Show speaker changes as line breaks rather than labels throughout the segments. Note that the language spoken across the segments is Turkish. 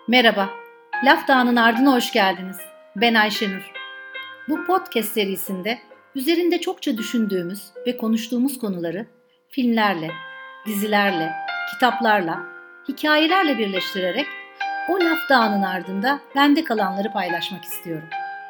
Merhaba, Laf Dağı'nın ardına hoş geldiniz. Ben Ayşenur. Bu podcast serisinde üzerinde çokça düşündüğümüz ve konuştuğumuz konuları filmlerle, dizilerle, kitaplarla, hikayelerle birleştirerek o Laf Dağı'nın ardında bende kalanları paylaşmak istiyorum.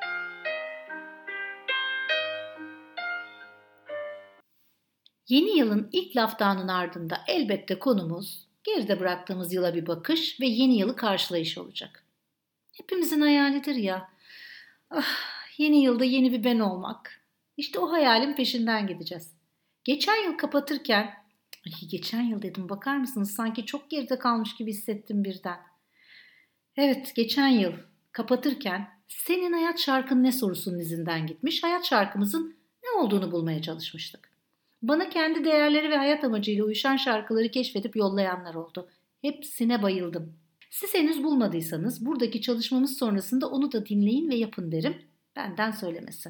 Yeni yılın ilk Laf Dağı'nın ardında elbette konumuz geride bıraktığımız yıla bir bakış ve yeni yılı karşılayış olacak. Hepimizin hayalidir ya. Yeni yılda yeni bir ben olmak. İşte o hayalin peşinden gideceğiz. Geçen yıl kapatırken, geçen yıl dedim bakar mısınız? Sanki çok geride kalmış gibi hissettim birden. Evet, geçen yıl kapatırken senin hayat şarkın ne sorusunun izinden gitmiş, hayat şarkımızın ne olduğunu bulmaya çalışmıştık. Bana kendi değerleri ve hayat amacıyla uyuşan şarkıları keşfedip yollayanlar oldu. Hepsine bayıldım. Siz henüz bulmadıysanız buradaki çalışmamız sonrasında onu da dinleyin ve yapın derim. Benden söylemesi.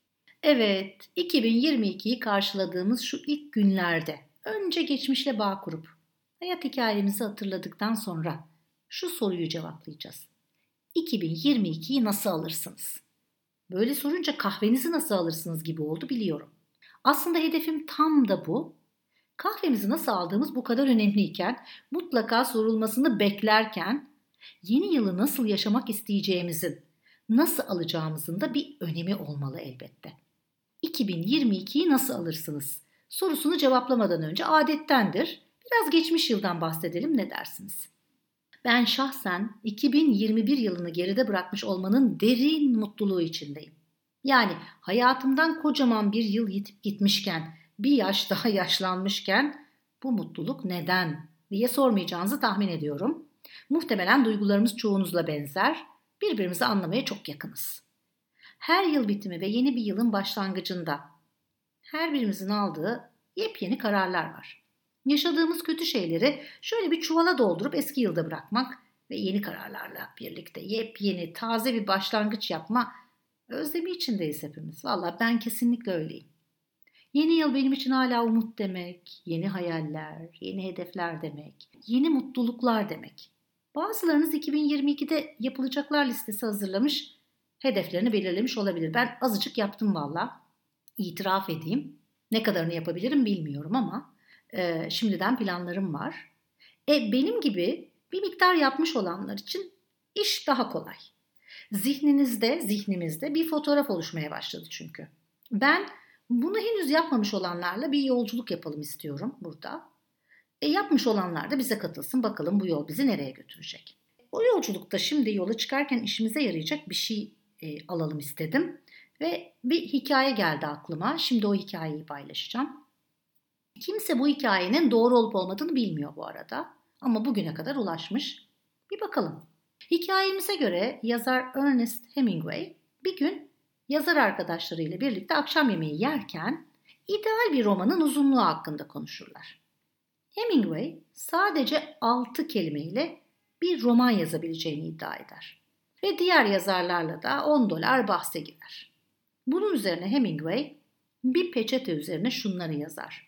Evet, 2022'yi karşıladığımız şu ilk günlerde önce geçmişle bağ kurup hayat hikayemizi hatırladıktan sonra şu soruyu cevaplayacağız. 2022'yi nasıl alırsınız? Böyle sorunca kahvenizi nasıl alırsınız gibi oldu biliyorum. Aslında hedefim tam da bu. Kahvemizi nasıl aldığımız bu kadar önemliyken, mutlaka sorulmasını beklerken, yeni yılı nasıl yaşamak isteyeceğimizin, nasıl alacağımızın da bir önemi olmalı elbette. 2022'yi nasıl alırsınız? Sorusunu cevaplamadan önce adettendir. Biraz geçmiş yıldan bahsedelim, ne dersiniz? Ben şahsen 2021 yılını geride bırakmış olmanın derin mutluluğu içindeyim. Yani hayatımdan kocaman bir yıl yitip gitmişken, bir yaş daha yaşlanmışken bu mutluluk neden diye sormayacağınızı tahmin ediyorum. Muhtemelen duygularımız çoğunuzla benzer, birbirimizi anlamaya çok yakınız. Her yıl bitimi ve yeni bir yılın başlangıcında her birimizin aldığı yepyeni kararlar var. Yaşadığımız kötü şeyleri şöyle bir çuvala doldurup eski yılda bırakmak ve yeni kararlarla birlikte yepyeni, taze bir başlangıç yapma özlemi içindeyiz hepimiz. Valla ben kesinlikle öyleyim. Yeni yıl benim için hala umut demek, yeni hayaller, yeni hedefler demek, yeni mutluluklar demek. Bazılarınız 2022'de yapılacaklar listesi hazırlamış, hedeflerini belirlemiş olabilir. Ben azıcık yaptım valla. İtiraf edeyim. Ne kadarını yapabilirim bilmiyorum ama şimdiden planlarım var. Benim gibi bir miktar yapmış olanlar için iş daha kolay. Zihnimizde bir fotoğraf oluşmaya başladı çünkü. Ben bunu henüz yapmamış olanlarla bir yolculuk yapalım istiyorum burada. Yapmış olanlar da bize katılsın, bakalım bu yol bizi nereye götürecek. O yolculukta şimdi yola çıkarken işimize yarayacak bir şey alalım istedim. Ve bir hikaye geldi aklıma. Şimdi o hikayeyi paylaşacağım. Kimse bu hikayenin doğru olup olmadığını bilmiyor bu arada. Ama bugüne kadar ulaşmış. Bir bakalım. Hikayemize göre yazar Ernest Hemingway bir gün yazar arkadaşlarıyla birlikte akşam yemeği yerken ideal bir romanın uzunluğu hakkında konuşurlar. Hemingway sadece 6 kelimeyle bir roman yazabileceğini iddia eder. Ve diğer yazarlarla da $10 bahse girer. Bunun üzerine Hemingway bir peçete üzerine şunları yazar.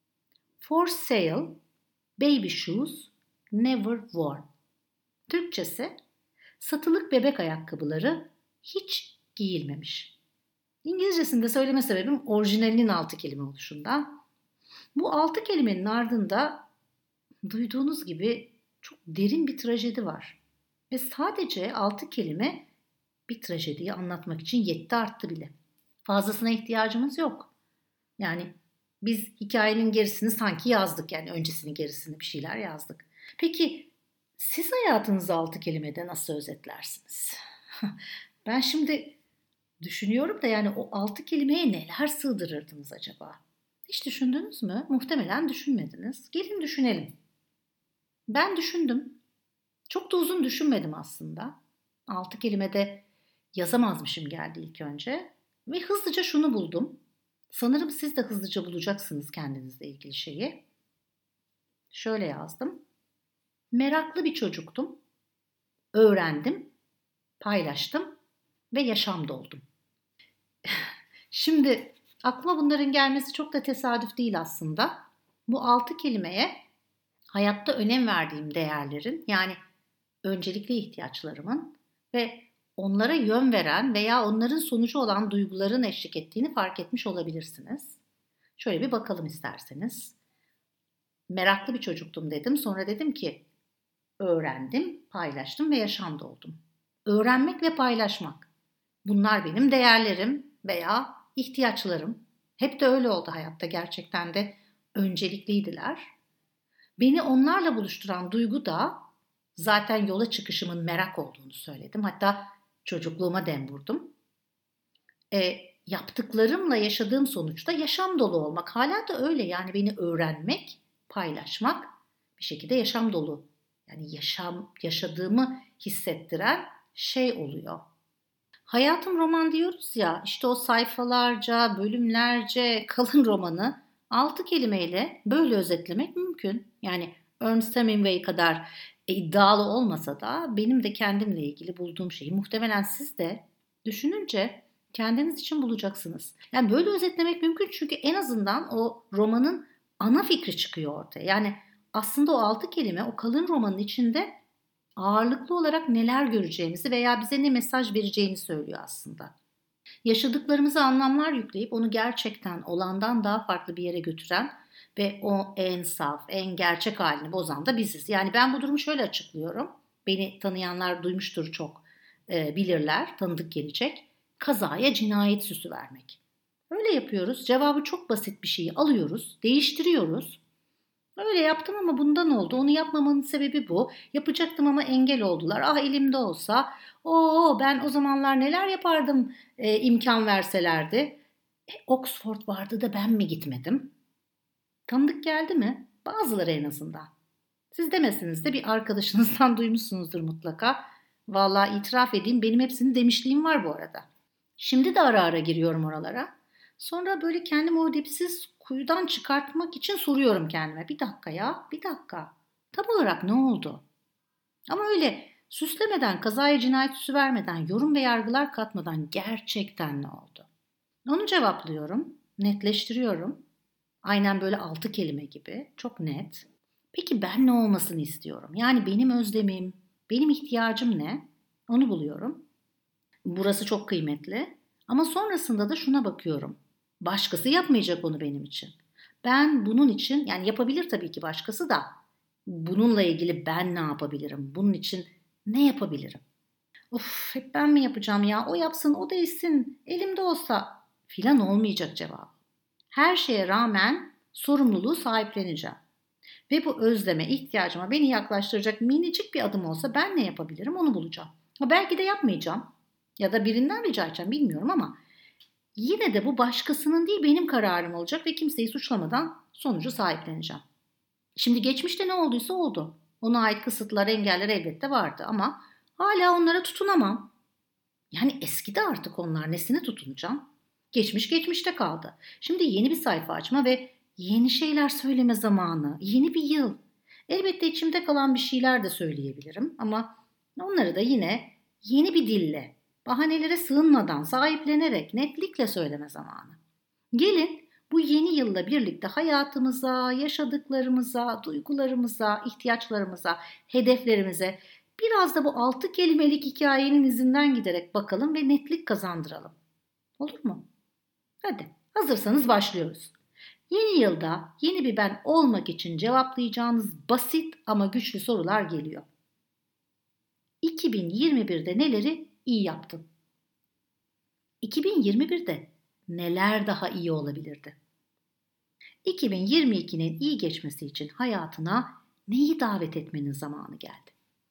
For sale, baby shoes, never worn. Türkçesi, satılık bebek ayakkabıları hiç giyilmemiş. İngilizcesinde söyleme sebebim orijinalinin 6 kelime oluşundan. Bu 6 kelimenin ardında duyduğunuz gibi çok derin bir trajedi var. Ve sadece 6 kelime bir trajediyi anlatmak için yetti arttı bile. Fazlasına ihtiyacımız yok. Yani biz hikayenin gerisini sanki yazdık, yani öncesini gerisini bir şeyler yazdık. Peki siz hayatınızı 6 kelimede nasıl özetlersiniz? Ben şimdi düşünüyorum da yani o 6 kelimeye neler sığdırırdınız acaba? Hiç düşündünüz mü? Muhtemelen düşünmediniz. Gelin düşünelim. Ben düşündüm. Çok da uzun düşünmedim aslında. 6 kelimede yazamazmışım geldi ilk önce. Ve hızlıca şunu buldum. Sanırım siz de hızlıca bulacaksınız kendinizle ilgili şeyi. Şöyle yazdım. Meraklı bir çocuktum. Öğrendim, paylaştım ve yaşamda oldum. Şimdi aklıma bunların gelmesi çok da tesadüf değil aslında. Bu 6 kelimeye hayatta önem verdiğim değerlerin, yani öncelikli ihtiyaçlarımın ve onlara yön veren veya onların sonucu olan duyguların eşlik ettiğini fark etmiş olabilirsiniz. Şöyle bir bakalım isterseniz. Meraklı bir çocuktum dedim. Sonra dedim ki öğrendim, paylaştım ve yaşamda oldum. Öğrenmek ve paylaşmak. Bunlar benim değerlerim veya ihtiyaçlarım. Hep de öyle oldu hayatta, gerçekten de öncelikliydiler. Beni onlarla buluşturan duygu da zaten yola çıkışımın merak olduğunu söyledim. Hatta çocukluğuma dem vurdum. Yaptıklarımla yaşadığım sonuçta yaşam dolu olmak. Hala da öyle, yani beni öğrenmek, paylaşmak bir şekilde yaşam dolu. Yani yaşadığımı hissettiren şey oluyor. Hayatım roman diyoruz ya, işte o sayfalarca, bölümlerce kalın romanı 6 kelimeyle böyle özetlemek mümkün. Yani Ernest Hemingway kadar iddialı olmasa da benim de kendimle ilgili bulduğum şeyi muhtemelen siz de düşününce kendiniz için bulacaksınız. Yani böyle özetlemek mümkün çünkü en azından o romanın ana fikri çıkıyor ortaya. Yani aslında o 6 kelime o kalın romanın içinde ağırlıklı olarak neler göreceğimizi veya bize ne mesaj vereceğini söylüyor aslında. Yaşadıklarımıza anlamlar yükleyip onu gerçekten olandan daha farklı bir yere götüren ve o en saf, en gerçek halini bozan da biziz. Yani ben bu durumu şöyle açıklıyorum. Beni tanıyanlar duymuştur çok, bilirler, tanıdık gelecek. Kazaya cinayet süsü vermek. Öyle yapıyoruz. Cevabı çok basit bir şeyi alıyoruz, değiştiriyoruz. Öyle yaptım ama bundan oldu. Onu yapmamanın sebebi bu. Yapacaktım ama engel oldular. Ah elimde olsa. Ben o zamanlar neler yapardım imkan verselerdi. Oxford vardı da ben mi gitmedim? Tanıdık geldi mi? Bazıları en azından. Siz demesiniz de bir arkadaşınızdan duymuşsunuzdur mutlaka. Vallahi itiraf edeyim, benim hepsini demişliğim var bu arada. Şimdi de ara ara giriyorum oralara. Sonra böyle kendimi o dipsiz kuyudan çıkartmak için soruyorum kendime. Bir dakika ya, bir dakika. Tam olarak ne oldu? Ama öyle süslemeden, kazaya cinayet süsü vermeden, yorum ve yargılar katmadan gerçekten ne oldu? Onu cevaplıyorum, netleştiriyorum. Aynen böyle 6 kelime gibi, çok net. Peki ben ne olmasını istiyorum? Yani benim özlemim, benim ihtiyacım ne? Onu buluyorum. Burası çok kıymetli. Ama sonrasında da şuna bakıyorum. Başkası yapmayacak onu benim için. Ben bunun için, yani yapabilir tabii ki başkası da, bununla ilgili ben ne yapabilirim? Bunun için ne yapabilirim? Of, hep ben mi yapacağım ya? O yapsın, o değilsin, elimde olsa filan olmayacak cevap. Her şeye rağmen sorumluluğu sahipleneceğim. Ve bu özleme, ihtiyacıma beni yaklaştıracak minicik bir adım olsa ben ne yapabilirim onu bulacağım. Belki de yapmayacağım ya da birinden rica edeceğim, bilmiyorum, ama yine de bu başkasının değil benim kararım olacak ve kimseyi suçlamadan sonucu sahipleneceğim. Şimdi geçmişte ne olduysa oldu. Ona ait kısıtlar, engeller elbette vardı ama hala onlara tutunamam. Yani eskidi artık onlar, nesine tutunacağım? Geçmiş geçmişte kaldı. Şimdi yeni bir sayfa açma ve yeni şeyler söyleme zamanı, yeni bir yıl. Elbette içimde kalan bir şeyler de söyleyebilirim ama onları da yine yeni bir dille, bahanelere sığınmadan, sahiplenerek, netlikle söyleme zamanı. Gelin bu yeni yılla birlikte hayatımıza, yaşadıklarımıza, duygularımıza, ihtiyaçlarımıza, hedeflerimize biraz da bu 6 kelimelik hikayenin izinden giderek bakalım ve netlik kazandıralım. Olur mu? Hadi, hazırsanız başlıyoruz. Yeni yılda yeni bir ben olmak için cevaplayacağınız basit ama güçlü sorular geliyor. 2021'de neleri iyi yaptın? 2021'de neler daha iyi olabilirdi? 2022'nin iyi geçmesi için hayatına neyi davet etmenin zamanı geldi?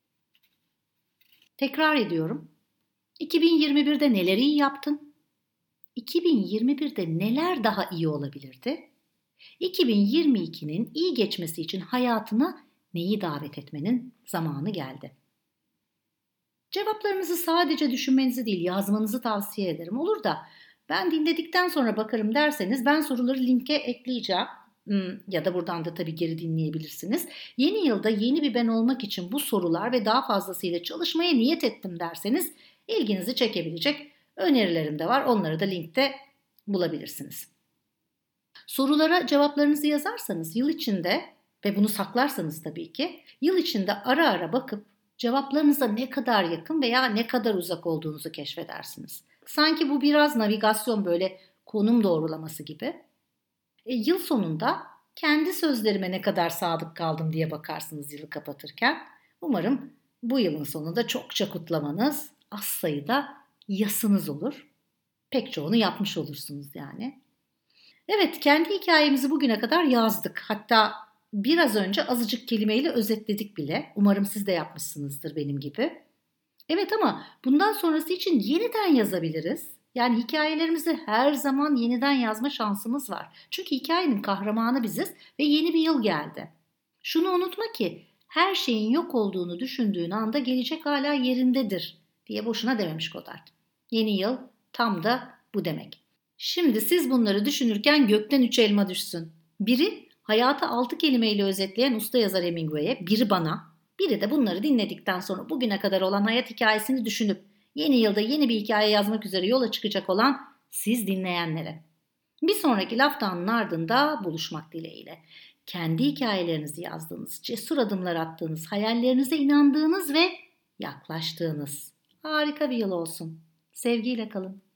Tekrar ediyorum. 2021'de neleri iyi yaptın? 2021'de neler daha iyi olabilirdi? 2022'nin iyi geçmesi için hayatına neyi davet etmenin zamanı geldi? Cevaplarınızı sadece düşünmenizi değil, yazmanızı tavsiye ederim. Olur da ben dinledikten sonra bakarım derseniz ben soruları linke ekleyeceğim. Ya da buradan da tabii geri dinleyebilirsiniz. Yeni yılda yeni bir ben olmak için bu sorular ve daha fazlasıyla çalışmaya niyet ettim derseniz ilginizi çekebilecek önerilerim de var. Onları da linkte bulabilirsiniz. Sorulara cevaplarınızı yazarsanız yıl içinde ve bunu saklarsanız tabii ki yıl içinde ara ara bakıp Cevaplarınıza ne kadar yakın veya ne kadar uzak olduğunuzu keşfedersiniz. Sanki bu biraz navigasyon, böyle konum doğrulaması gibi. Yıl sonunda kendi sözlerime ne kadar sadık kaldım diye bakarsınız yılı kapatırken. Umarım bu yılın sonunda çokça kutlamanız, az sayıda yasınız olur. Pek çoğunu yapmış olursunuz yani. Evet, kendi hikayemizi bugüne kadar yazdık. Hatta biraz önce azıcık kelimeyle özetledik bile. Umarım siz de yapmışsınızdır benim gibi. Evet, ama bundan sonrası için yeniden yazabiliriz. Yani hikayelerimizi her zaman yeniden yazma şansımız var. Çünkü hikayenin kahramanı biziz ve yeni bir yıl geldi. Şunu unutma ki her şeyin yok olduğunu düşündüğün anda gelecek hala yerindedir diye boşuna dememiş Godard. Yeni yıl tam da bu demek. Şimdi siz bunları düşünürken gökten 3 elma düşsün. Biri hayatı 6 kelimeyle özetleyen usta yazar Hemingway'e, biri bana, biri de bunları dinledikten sonra bugüne kadar olan hayat hikayesini düşünüp yeni yılda yeni bir hikaye yazmak üzere yola çıkacak olan siz dinleyenlere. Bir sonraki laftanın ardında buluşmak dileğiyle. Kendi hikayelerinizi yazdığınız, cesur adımlar attığınız, hayallerinize inandığınız ve yaklaştığınız harika bir yıl olsun. Sevgiyle kalın.